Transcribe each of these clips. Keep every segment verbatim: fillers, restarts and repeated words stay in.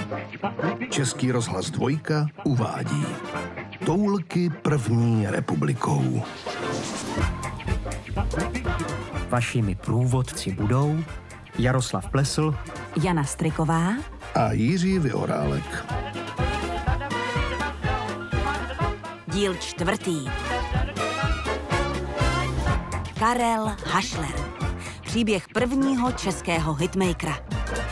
Český rozhlas Dvojka uvádí Toulky první republikou. Vašimi průvodci budou Jaroslav Plesl, Jana Striková a Jiří Vyhorálek. Díl čtvrtý. Karel Hašler. Příběh prvního českého hitmakera.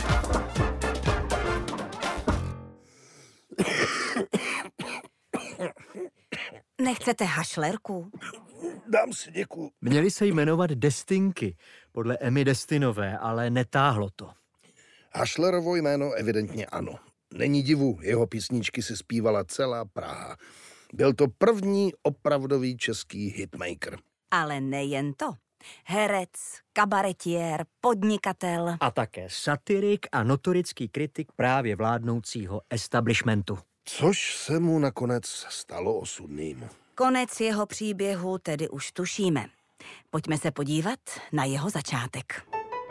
Nechcete hašlerku? Dám si, děkuju. Měli se jmenovat Destinky, podle Emmy Destinové, ale netáhlo to. Hašlerovo jméno evidentně ano. Není divu, jeho písničky si zpívala celá Praha. Byl to první opravdový český hitmaker. Ale nejen to. Herec, kabaretiér, podnikatel. A také satirik a notorický kritik právě vládnoucího establishmentu. Což se mu nakonec stalo osudným. Konec jeho příběhu tedy už tušíme. Pojďme se podívat na jeho začátek.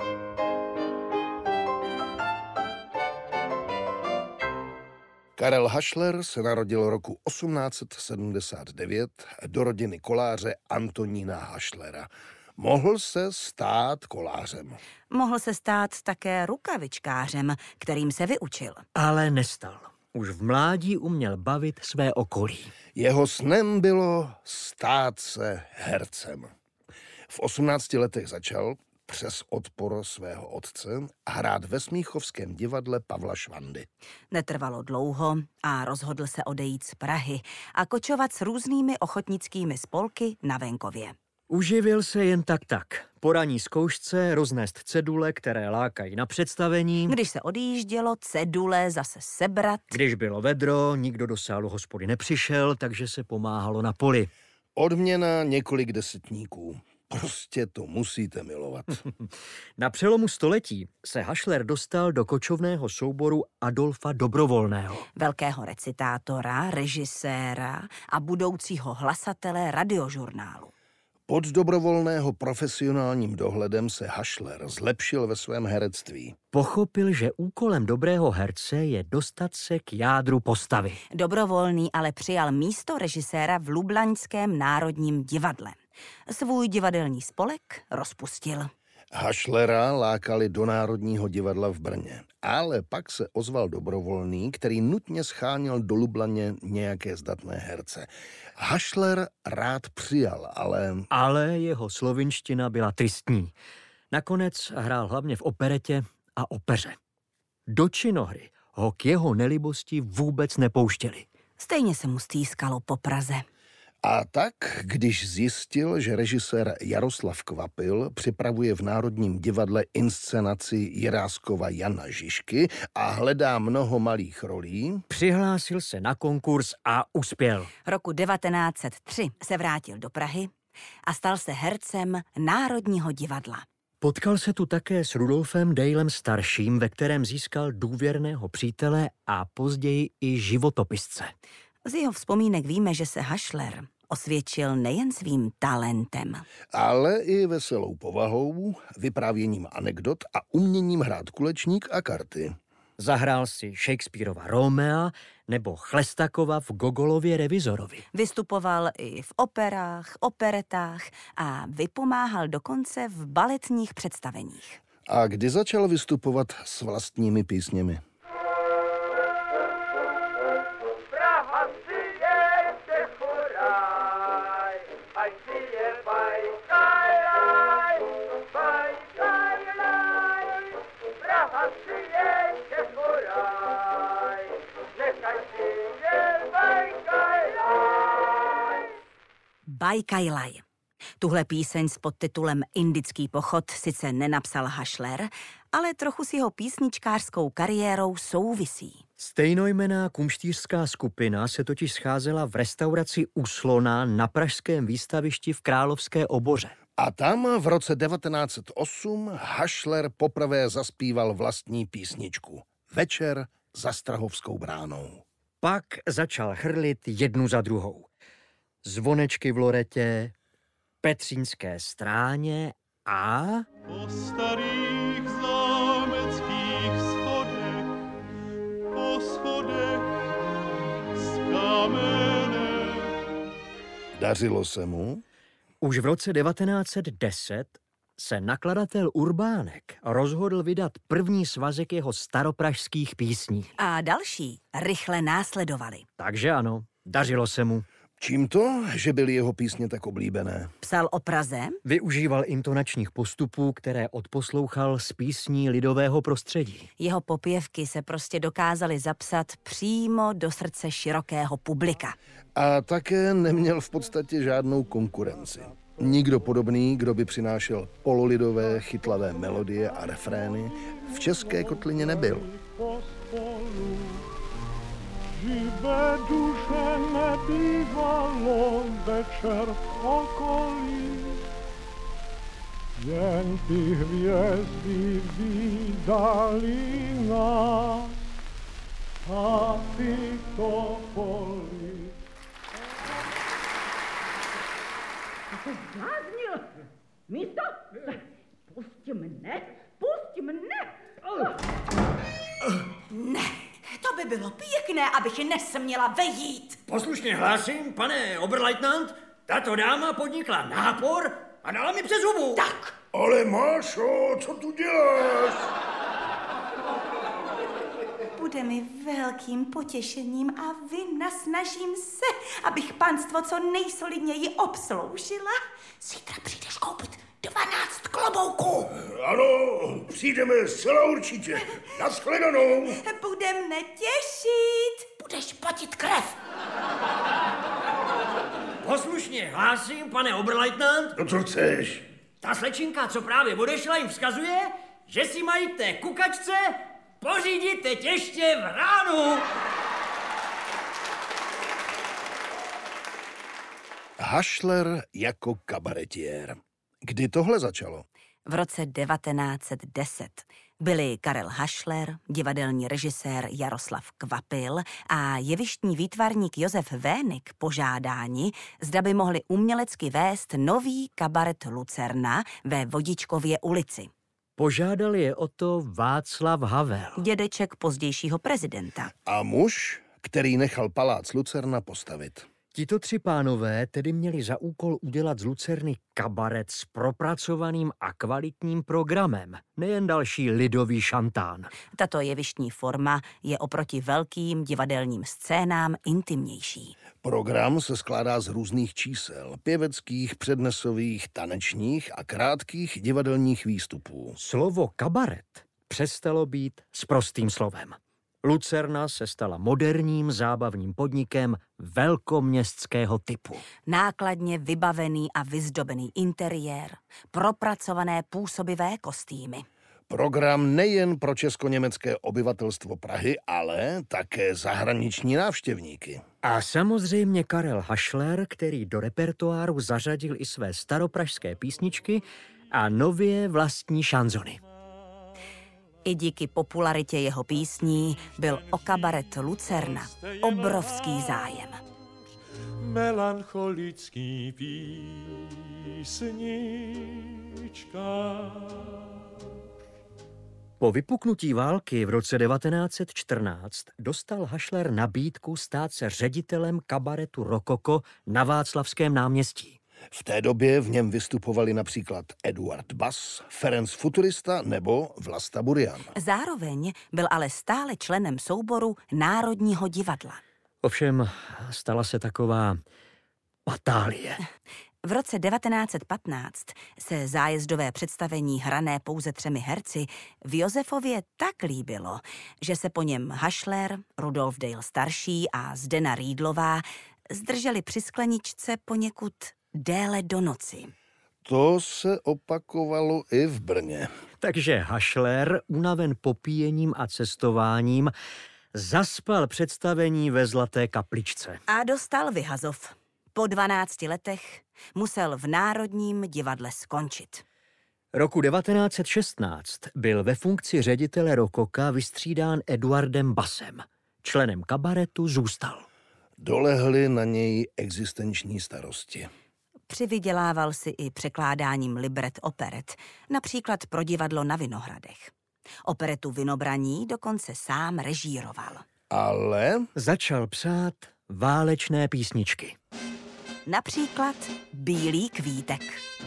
Karel Hašler se narodil roku osmnáct sedmdesát devět do rodiny koláře Antonína Hašlera. Mohl se stát kolářem. Mohl se stát také rukavičkářem, kterým se vyučil. Ale nestal. Už v mládí uměl bavit své okolí. Jeho snem bylo stát se hercem. V osmnácti letech začal, přes odpor svého otce, hrát ve Smíchovském divadle Pavla Švandy. Netrvalo dlouho a rozhodl se odejít z Prahy a kočovat s různými ochotnickými spolky na venkově. Uživil se jen tak tak. Po ranní zkoušce roznést cedule, které lákají na představení. Když se odjíždělo, cedule zase sebrat. Když bylo vedro, nikdo do sálu hospody nepřišel, takže se pomáhalo na poli. Odměna několik desetníků. Prostě to musíte milovat. Na přelomu století se Hašler dostal do kočovného souboru Adolfa Dobrovolného. Velkého recitátora, režiséra a budoucího hlasatele radiožurnálu. Pod Dobrovolného profesionálním dohledem se Hašler zlepšil ve svém herectví. Pochopil, že úkolem dobrého herce je dostat se k jádru postavy. Dobrovolný ale přijal místo režiséra v Lublaňském národním divadle. Svůj divadelní spolek rozpustil. Hašlera lákali do Národního divadla v Brně, ale pak se ozval Dobrovolný, který nutně scháněl do Lublaně nějaké zdatné herce. Hašler rád přijal, ale... Ale jeho slovinština byla tristní. Nakonec hrál hlavně v operetě a opeře. Do činohry ho k jeho nelibosti vůbec nepouštěli. Stejně se mu stýskalo po Praze. A tak, když zjistil, že režisér Jaroslav Kvapil připravuje v Národním divadle inscenaci Jiráskova Jana Žižky a hledá mnoho malých rolí, přihlásil se na konkurs a uspěl. Roku devatenáct set tři se vrátil do Prahy a stal se hercem Národního divadla. Potkal se tu také s Rudolfem Dejlem starším, ve kterém získal důvěrného přítele a později i životopisce. Z jeho vzpomínek víme, že se Hašler osvědčil nejen svým talentem, ale i veselou povahou, vyprávěním anekdot a uměním hrát kulečník a karty. Zahrál si Shakespearova Romea nebo Chlestakova v Gogolově Revizorovi. Vystupoval i v operách, operetách a vypomáhal dokonce v baletních představeních. A kdy začal vystupovat s vlastními písněmi? Bajkajlaj. Tuhle píseň s podtitulem Indický pochod sice nenapsal Hašler, ale trochu s jeho písničkářskou kariérou souvisí. Stejnojmenná kumštířská skupina se totiž scházela v restauraci U Slona na pražském výstavišti v Královské Oboře. A tam v roce devatenáct set osm Hašler poprvé zaspíval vlastní písničku Večer za Strahovskou bránou. Pak začal chrlit jednu za druhou. Zvonečky v Loretě, Petřínské stráně a... Po starých zámeckých schodech, po po schodech z kamene. Dařilo se mu? Už v roce devatenáct set deset se nakladatel Urbánek rozhodl vydat první svazek jeho staropražských písní. A další rychle následovali. Takže ano, dařilo se mu. Čím to, že byly jeho písně tak oblíbené? Psal o Praze? Využíval intonačních postupů, které odposlouchal z písní lidového prostředí. Jeho popěvky se prostě dokázaly zapsat přímo do srdce širokého publika. A také neměl v podstatě žádnou konkurenci. Nikdo podobný, kdo by přinášel pololidové, chytlavé melodie a refrény, v české kotlině nebyl. Živé duše nebývalo večer v okolí, jen ty hvězdy vydali nás a ty topoly. To zbláznil! Místo! Pusť mne! Pusť mne! Ne, to by bylo pěkné, abych nesměla vejít. Poslušně hlásím, pane Oberleutnant, tato dáma podnikla nápor a dala mi přes hubu. Tak. Ale Mášo, co tu děláš? Bude mi velkým potěšením a vynasnažím se, abych panstvo co nejsolidněji obsloužila. Zítra přijdeš koupit dvanáct klobouků. Ano, přijdeme zcela určitě. Nashledanou. Bude mne těšit. Budeš potit krev. Poslušně hlásím, pane Oberleutnant. No co chceš? Ta slečinka, co právě odešla, jim vzkazuje, že si mají té kukačce pořídit teď ještě v ránu. Hašler jako kabaretiér. Kdy tohle začalo? V roce devatenáct set deset byli Karel Hašler, divadelní režisér Jaroslav Kvapil a jevištní výtvarník Josef Vénik požádáni, zda by mohli umělecky vést nový kabaret Lucerna ve Vodičkově ulici. Požádal je o to Václav Havel. Dědeček pozdějšího prezidenta. A muž, který nechal palác Lucerna postavit. Tito tři pánové tedy měli za úkol udělat z Lucerny kabaret s propracovaným a kvalitním programem, nejen další lidový šantán. Tato jevištní forma je oproti velkým divadelním scénám intimnější. Program se skládá z různých čísel, pěveckých, přednesových, tanečních a krátkých divadelních výstupů. Slovo kabaret přestalo být sprostým slovem. Lucerna se stala moderním zábavním podnikem velkoměstského typu. Nákladně vybavený a vyzdobený interiér, propracované působivé kostýmy. Program nejen pro česko-německé obyvatelstvo Prahy, ale také zahraniční návštěvníky. A samozřejmě Karel Hašler, který do repertoáru zařadil i své staropražské písničky a nově vlastní šanzony. I díky popularitě jeho písní byl o kabaret Lucerna obrovský zájem. Melancholický písnička. Po vypuknutí války v roce devatenáct set čtrnáct dostal Hašler nabídku stát se ředitelem kabaretu Rokoko na Václavském náměstí. V té době v něm vystupovali například Eduard Bass, Ferenc Futurista nebo Vlasta Burian. Zároveň byl ale stále členem souboru Národního divadla. Ovšem stala se taková patálie. V roce devatenáct set patnáct se zájezdové představení hrané pouze třemi herci v Josefově tak líbilo, že se po něm Hašler, Rudolf Dale starší a Zdena Rýdlová zdrželi při skleničce poněkud déle do noci. To se opakovalo i v Brně. Takže Hašler, unaven popíjením a cestováním, zaspal představení ve Zlaté kapličce. A dostal vyhazov. Po dvanácti letech musel v Národním divadle skončit. Roku devatenáct set šestnáct byl ve funkci ředitele Rokoka vystřídán Eduardem Bassem. Členem kabaretu zůstal. Dolehly na něj existenční starosti. Přivydělával si i překládáním libret operet, například pro divadlo na Vinohradech. Operetu Vinobraní dokonce sám režíroval. Ale začal psát válečné písničky. Například Bílý kvítek.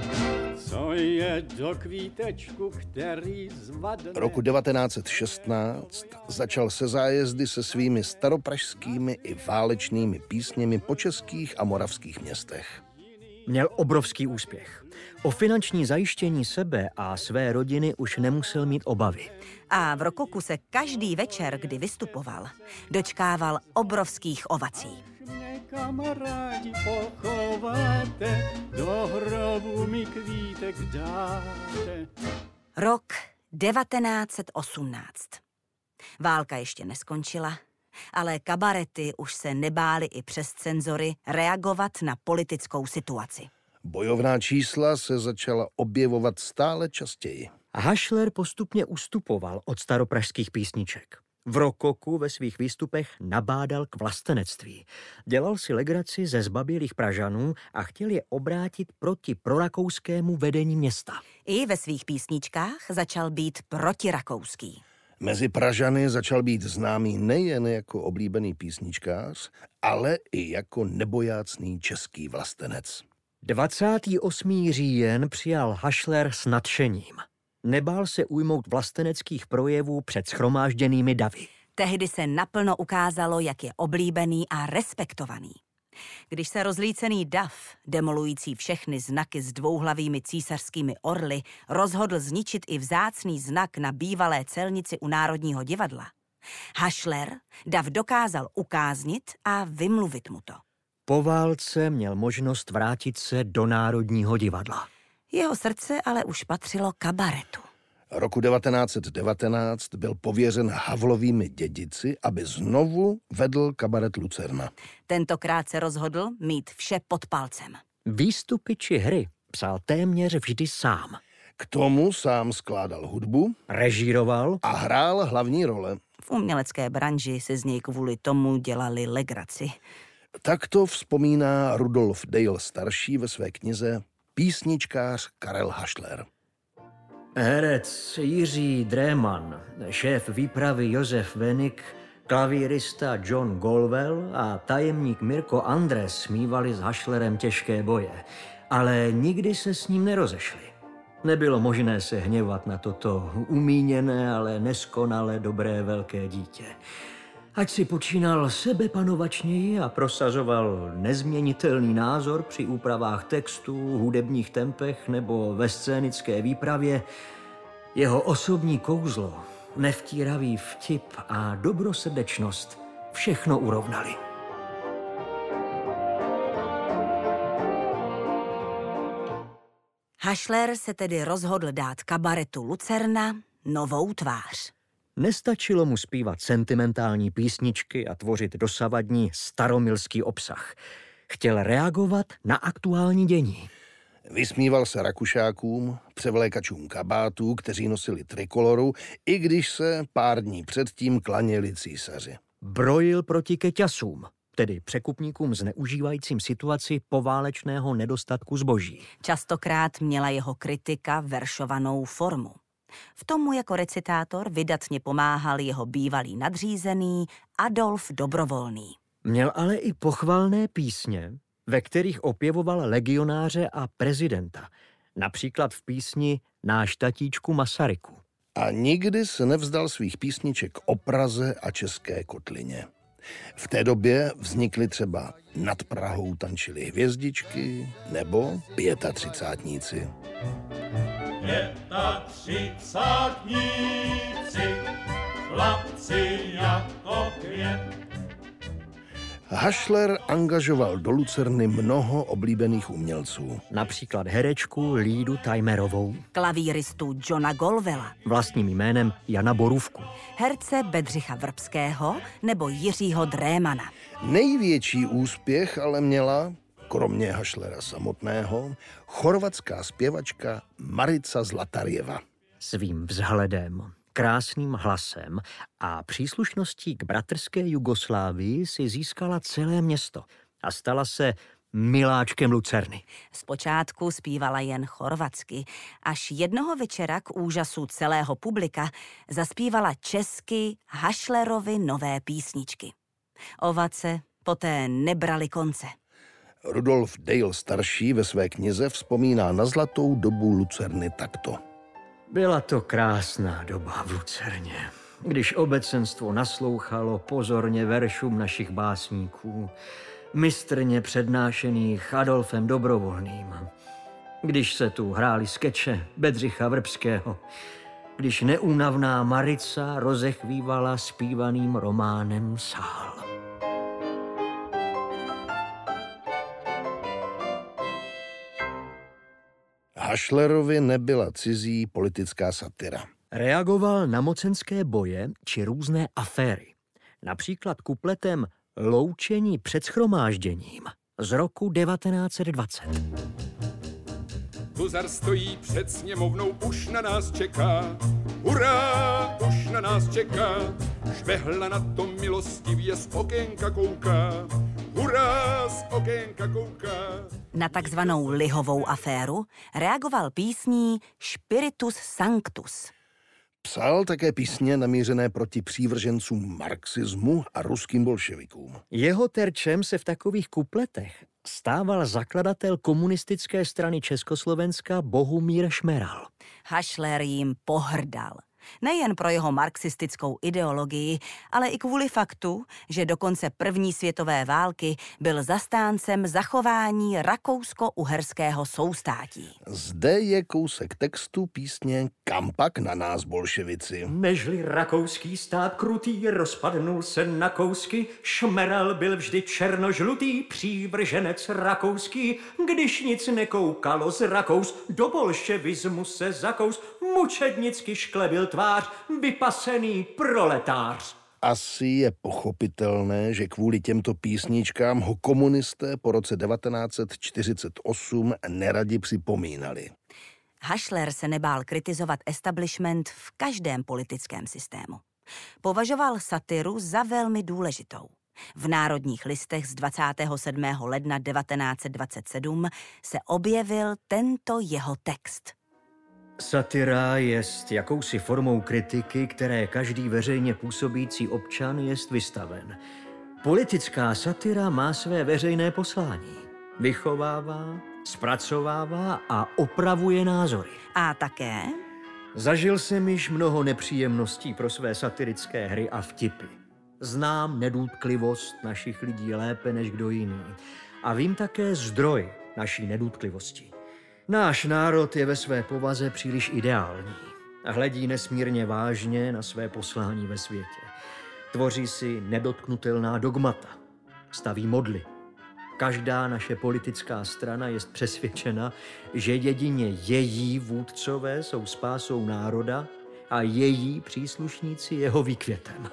Co je do kvítečku, který zvadne... Roku devatenáct set šestnáct začal se zájezdy se svými staropražskými i válečnými písněmi po českých a moravských městech. Měl obrovský úspěch. O finanční zajištění sebe a své rodiny už nemusel mít obavy. A v rokoku se každý večer, kdy vystupoval, dočkával obrovských ovací. Mě kamarádi pochováte, do hrobu mi kvítek dáte. Rok devatenáct set osmnáct. Válka ještě neskončila, ale kabarety už se nebály i přes cenzory reagovat na politickou situaci. Bojovná čísla se začala objevovat stále častěji. Hašler postupně ustupoval od staropražských písniček. V rokoku ve svých výstupech nabádal k vlastenectví. Dělal si legraci ze zbabělých Pražanů a chtěl je obrátit proti prorakouskému vedení města. I ve svých písničkách začal být protirakouský. Mezi Pražany začal být známý nejen jako oblíbený písničkář, ale i jako nebojácný český vlastenec. dvacátého osmého října přijal Hašler s nadšením. Nebál se ujmout vlasteneckých projevů před shromážděnými davy. Tehdy se naplno ukázalo, jak je oblíbený a respektovaný. Když se rozlícený dav, demolující všechny znaky s dvouhlavými císařskými orly, rozhodl zničit i vzácný znak na bývalé celnici u Národního divadla, Hašler dav dokázal ukáznit a vymluvit mu to. Po válce měl možnost vrátit se do Národního divadla. Jeho srdce ale už patřilo kabaretu. Roku devatenáct set devatenáct byl pověřen Havlovými dědici, aby znovu vedl kabaret Lucerna. Tentokrát se rozhodl mít vše pod palcem. Výstupy či hry psal téměř vždy sám. K tomu sám skládal hudbu, režíroval a hrál hlavní role. V umělecké branži se z něj kvůli tomu dělali legraci. Tak to vzpomíná Rudolf Dale starší ve své knize Písničkář Karel Hašler. Herec Jiří Dréman, šéf výpravy Josef Wenig, klavírista John Golwell a tajemník Mirko Andres mívali s Hašlerem těžké boje, ale nikdy se s ním nerozešli. Nebylo možné se hněvat na toto umíněné, ale neskonale dobré velké dítě. Ať si počínal sebepanovačněji a prosazoval nezměnitelný názor při úpravách textů, hudebních tempech nebo ve scénické výpravě, jeho osobní kouzlo, nevtíravý vtip a dobrosrdečnost všechno urovnali. Hašler se tedy rozhodl dát kabaretu Lucerna novou tvář. Nestačilo mu zpívat sentimentální písničky a tvořit dosavadní staromilský obsah. Chtěl reagovat na aktuální dění. Vysmíval se Rakušákům, převlékačům kabátů, kteří nosili trikoloru, i když se pár dní předtím klaněli císaři. Brojil proti keťasům, tedy překupníkům zneužívajícím situaci poválečného nedostatku zboží. Častokrát měla jeho kritika veršovanou formu. V tomu jako recitátor vydatně pomáhal jeho bývalý nadřízený Adolf Dobrovolný. Měl ale i pochvalné písně, ve kterých opěvoval legionáře a prezidenta, například v písni Náš tatíčku Masaryku. A nikdy se nevzdal svých písniček o Praze a České kotlině. V té době vznikly třeba Nad Prahou tančily hvězdičky nebo Pětatřicátníci. Pětatřicátníci, chlapci jako květ. Hašler angažoval do Lucerny mnoho oblíbených umělců. Například herečku Lídu Tajmerovou, Klavíristu Johna Golwella, vlastním jménem Jana Borůvku, herce Bedřicha Vrbského nebo Jiřího Drémana. Největší úspěch ale měla, kromě Hašlera samotného, chorvatská zpěvačka Marica Zlatarjeva. Svým vzhledem, krásným hlasem a příslušností k bratrské Jugoslávii si získala celé město a stala se miláčkem Lucerny. Zpočátku zpívala jen chorvatsky, až jednoho večera k úžasu celého publika zaspívala česky Hašlerovi nové písničky. Ovace poté nebrali konce. Rudolf Dale starší ve své knize vzpomíná na zlatou dobu Lucerny takto. Byla to krásná doba v Lucerně, když obecenstvo naslouchalo pozorně veršům našich básníků, mistrně přednášených Adolfem Dobrovolným, když se tu hráli skeče Bedřicha Vrbského, když neúnavná Marica rozechvívala zpívaným románem sál. Hašlerovi nebyla cizí politická satira. Reagoval na mocenské boje či různé aféry. Například kupletem Loučení před shromážděním z roku devatenáct set dvacet. Huzar stojí před sněmovnou, už na nás čeká. Hurá, už na nás čeká. Švehla na to milostivě z okénka kouká. Hurá, z okénka kouká. Na takzvanou lihovou aféru reagoval písní Spiritus Sanctus. Psal také písně namířené proti přívržencům marxismu a ruským bolševikům. Jeho terčem se v takových kupletech stával zakladatel komunistické strany Československa Bohumír Šmeral. Hašler jim pohrdal. Nejen pro jeho marxistickou ideologii, ale i kvůli faktu, že do konce první světové války byl zastáncem zachování rakousko-uherského soustátí. Zde je kousek textu písně Kampak na nás bolševici. Nežli rakouský stát krutý rozpadnul se na kousky, Šmeral byl vždy černožlutý přívrženec rakouský, když nic nekoukalo z Rakous, do bolševismu se zakous, mučednicky šklebil tvář, vypasený proletář. Asi je pochopitelné, že kvůli těmto písničkám ho komunisté po roce devatenáct set čtyřicet osm neradi připomínali. Hašler se nebál kritizovat establishment v každém politickém systému. Považoval satiru za velmi důležitou. V Národních listech z dvacátého sedmého ledna devatenáct set dvacet sedm se objevil tento jeho text. Satira jest jakousi formou kritiky, které každý veřejně působící občan jest vystaven. Politická satira má své veřejné poslání. Vychovává, zpracovává a opravuje názory. A také? Zažil jsem již mnoho nepříjemností pro své satirické hry a vtipy. Znám nedůtlivost našich lidí lépe než kdo jiný. A vím také zdroj naší nedůtlivosti. Náš národ je ve své povaze příliš ideální a hledí nesmírně vážně na své poslání ve světě. Tvoří si nedotknutelná dogmata, staví modly. Každá naše politická strana je přesvědčena, že jedině její vůdcové jsou spásou národa a její příslušníci jeho výkvětem.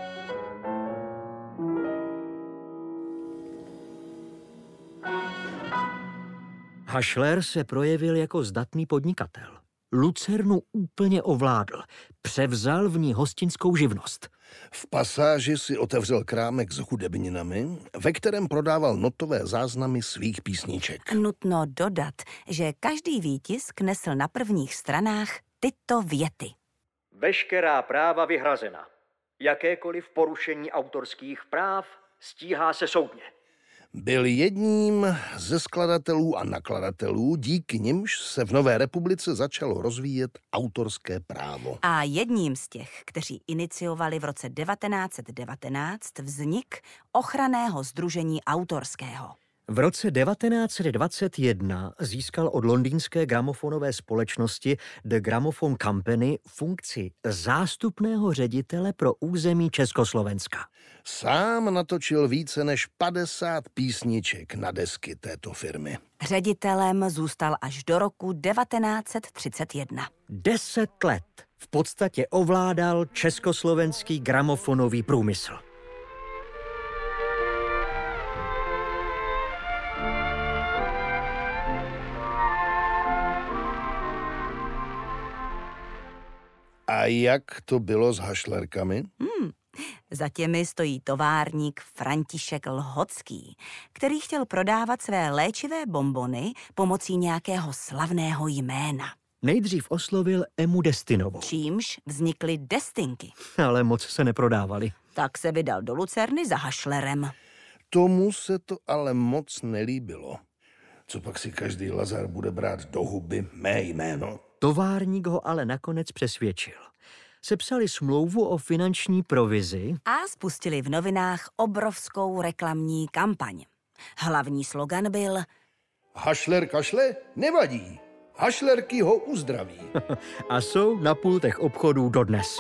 Hašler se projevil jako zdatný podnikatel. Lucernu úplně ovládl. Převzal v ní hostinskou živnost. V pasáži si otevřel krámek s hudebninami, ve kterém prodával notové záznamy svých písniček. Nutno dodat, že každý výtisk nesl na prvních stranách tyto věty. Veškerá práva vyhrazena. Jakékoliv porušení autorských práv stíhá se soudně. Byl jedním ze skladatelů a nakladatelů, díky nimž se v Nové republice začalo rozvíjet autorské právo. A jedním z těch, kteří iniciovali v roce devatenáct set devatenáct vznik Ochranného sdružení autorského. V roce devatenáct set dvacet jedna získal od londýnské gramofonové společnosti The Gramophone Company funkci zástupného ředitele pro území Československa. Sám natočil více než padesát písniček na desky této firmy. Ředitelem zůstal až do roku devatenáct set třicet jedna. Deset let v podstatě ovládal československý gramofonový průmysl. A jak to bylo s hašlerkami? Hmm, Za těmi stojí továrník František Lhocký, který chtěl prodávat své léčivé bonbony pomocí nějakého slavného jména. Nejdřív oslovil Emu Destinovou. Čímž vznikly destinky. Ale moc se neprodávaly. Tak se vydal do Lucerny za Hašlerem. Tomu se to ale moc nelíbilo. Co pak si každý Lazar bude brát do huby mé jméno? Továrník ho ale nakonec přesvědčil. Sepsali smlouvu o finanční provizi A spustili v novinách obrovskou reklamní kampaň. Hlavní slogan byl Hašler kašle? Nevadí. Hašlerky ho uzdraví. a jsou na pultech obchodů dodnes.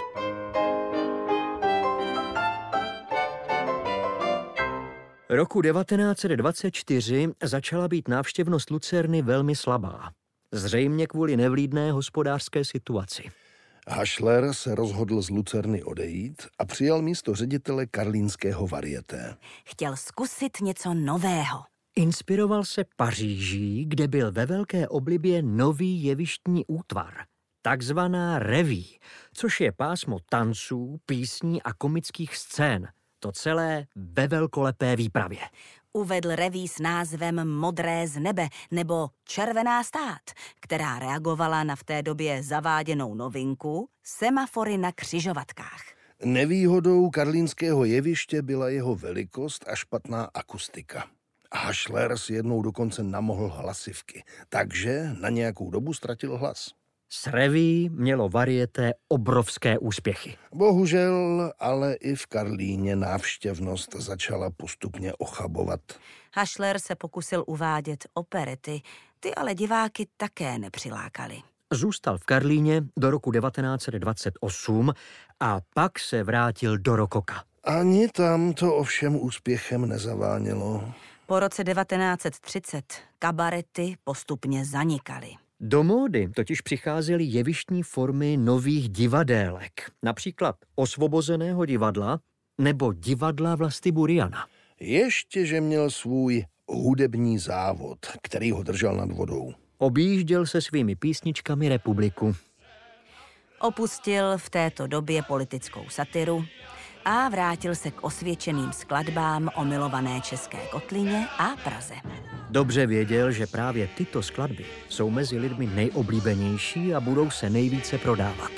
Roku devatenáct set dvacet čtyři začala být návštěvnost Lucerny velmi slabá. Zřejmě kvůli nevlídné hospodářské situaci. Hašler se rozhodl z Lucerny odejít a přijal místo ředitele karlínského varieté. chtěl zkusit něco nového. Inspiroval se Paříží, kde byl ve velké oblibě nový jevištní útvar, takzvaná reví, což je pásmo tanců, písní a komických scén. To celé ve velkolepé výpravě. Uvedl reví s názvem Modré z nebe nebo Červená stát, která reagovala na v té době zaváděnou novinku semafory na křižovatkách. Nevýhodou karlínského jeviště byla jeho velikost a špatná akustika. Hašler si jednou dokonce namohl hlasivky, takže na nějakou dobu ztratil hlas. S reví mělo varieté obrovské úspěchy. Bohužel, ale i v Karlíně návštěvnost začala postupně ochabovat. Hašler se pokusil uvádět operety, ty ale diváky také nepřilákaly. Zůstal v Karlíně do roku devatenáct set dvacet osm a pak se vrátil do rokoka. Ani tam to ovšem úspěchem nezavánělo. Po roce devatenáct set třicet kabarety postupně zanikaly. Do módy totiž přicházely jevištní formy nových divadélek, například Osvobozeného divadla nebo divadla Vlasty Buriana. Ještě, že měl svůj hudební závod, který ho držel nad vodou. Objížděl se svými písničkami republiku. Opustil v této době politickou satiru a vrátil se k osvědčeným skladbám o milované české kotlině a Praze. Dobře věděl, že právě tyto skladby jsou mezi lidmi nejoblíbenější a budou se nejvíce prodávat.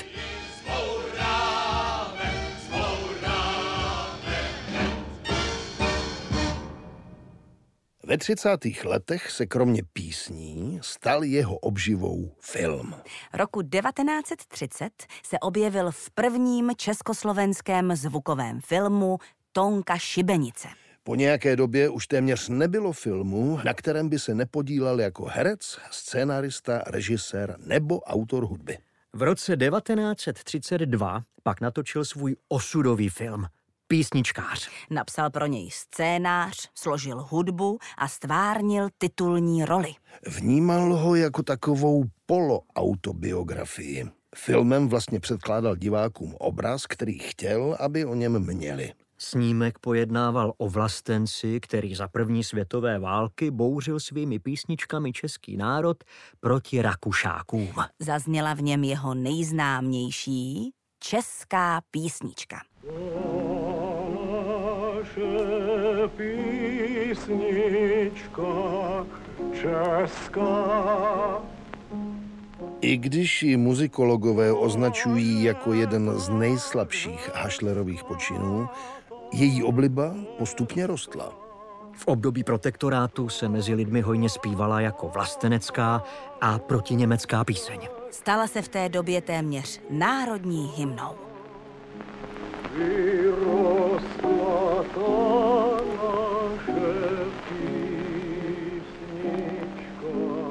Ve třicátých letech se kromě písní stal jeho obživou film. Roku devatenáct set třicet se objevil v prvním československém zvukovém filmu Tonka Šibenice. Po nějaké době už téměř nebylo filmu, na kterém by se nepodílel jako herec, scénarista, režisér nebo autor hudby. V roce devatenáct set třicet dva pak natočil svůj osudový film Písničkář. Napsal pro něj scénář, složil hudbu a stvárnil titulní roli. Vnímal ho jako takovou poloautobiografii. Filmem vlastně předkládal divákům obraz, který chtěl, aby o něm měli. Snímek pojednával o vlastenci, který za první světové války bouřil svými písničkami český národ proti Rakušákům. Zazněla v něm jeho nejznámější česká písnička. Naše písnička česká. I když ji muzikologové označují jako jeden z nejslabších Hašlerových počinů, její obliba postupně rostla. V období protektorátu se mezi lidmi hojně zpívala jako vlastenecká a protiněmecká píseň. Stala se v té době téměř národní hymnou. Vyrostla ta naše písnička.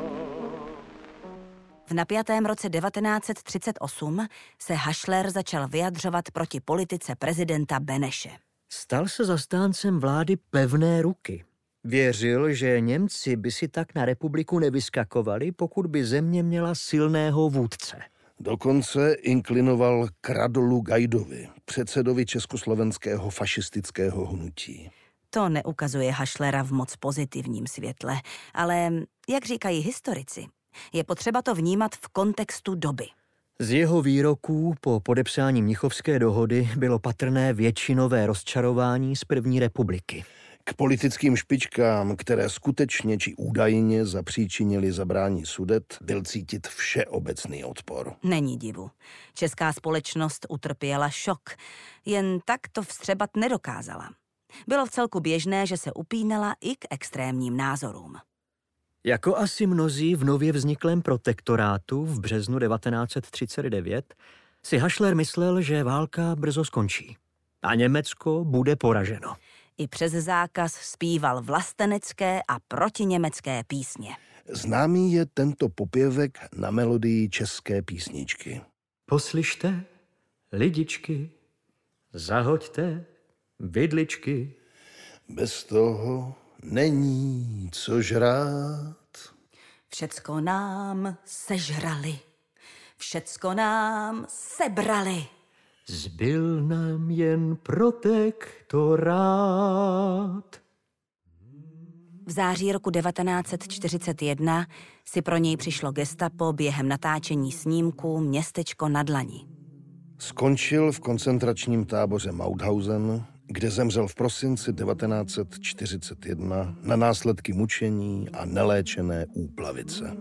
V napjatém roce devatenáct set třicet osm se Hašler začal vyjadřovat proti politice prezidenta Beneše. Stal se zastáncem vlády pevné ruky. Věřil, že Němci by si tak na republiku nevyskakovali, pokud by země měla silného vůdce. Dokonce inklinoval k Radolu Gajdovi, předsedovi československého fašistického hnutí. To neukazuje Hašlera v moc pozitivním světle, ale, jak říkají historici, je potřeba to vnímat v kontextu doby. Z jeho výroků po podepsání Mnichovské dohody bylo patrné většinové rozčarování z první republiky. K politickým špičkám, které skutečně či údajně zapříčinili zabrání Sudet, byl cítit všeobecný odpor. Není divu. Česká společnost utrpěla šok. Jen tak to vstřebat nedokázala. Bylo vcelku běžné, že se upínala i k extrémním názorům. Jako asi mnozí v nově vzniklém protektorátu v březnu devatenáct set třicet devět si Hašler myslel, že válka brzo skončí a Německo bude poraženo. I přes zákaz zpíval vlastenecké a protiněmecké písně. Známý je tento popěvek na melodii české písničky. Poslyšte, lidičky, zahoďte vidličky. Bez toho není co žrát. Všecko nám sežrali, všecko nám sebrali. Zbyl nám jen protektorát. V září roku devatenáct set čtyřicet jedna si pro něj přišlo gestapo během natáčení snímku Městečko na dlani. Skončil v koncentračním táboře Mauthausen, kde zemřel v prosinci devatenáct set čtyřicet jedna na následky mučení a neléčené úplavice.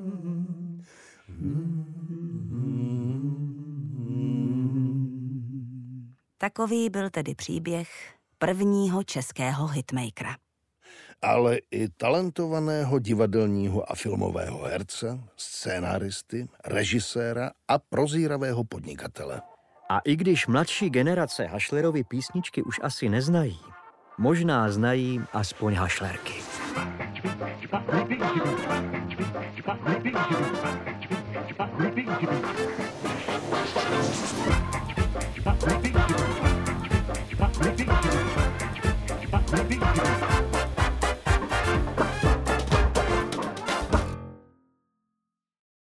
Takový byl tedy příběh prvního českého hitmakera. Ale i talentovaného divadelního a filmového herce, scénáristy, režiséra a prozíravého podnikatele. A i když mladší generace Hašlerovy písničky už asi neznají, možná znají aspoň hašlerky. Thank you.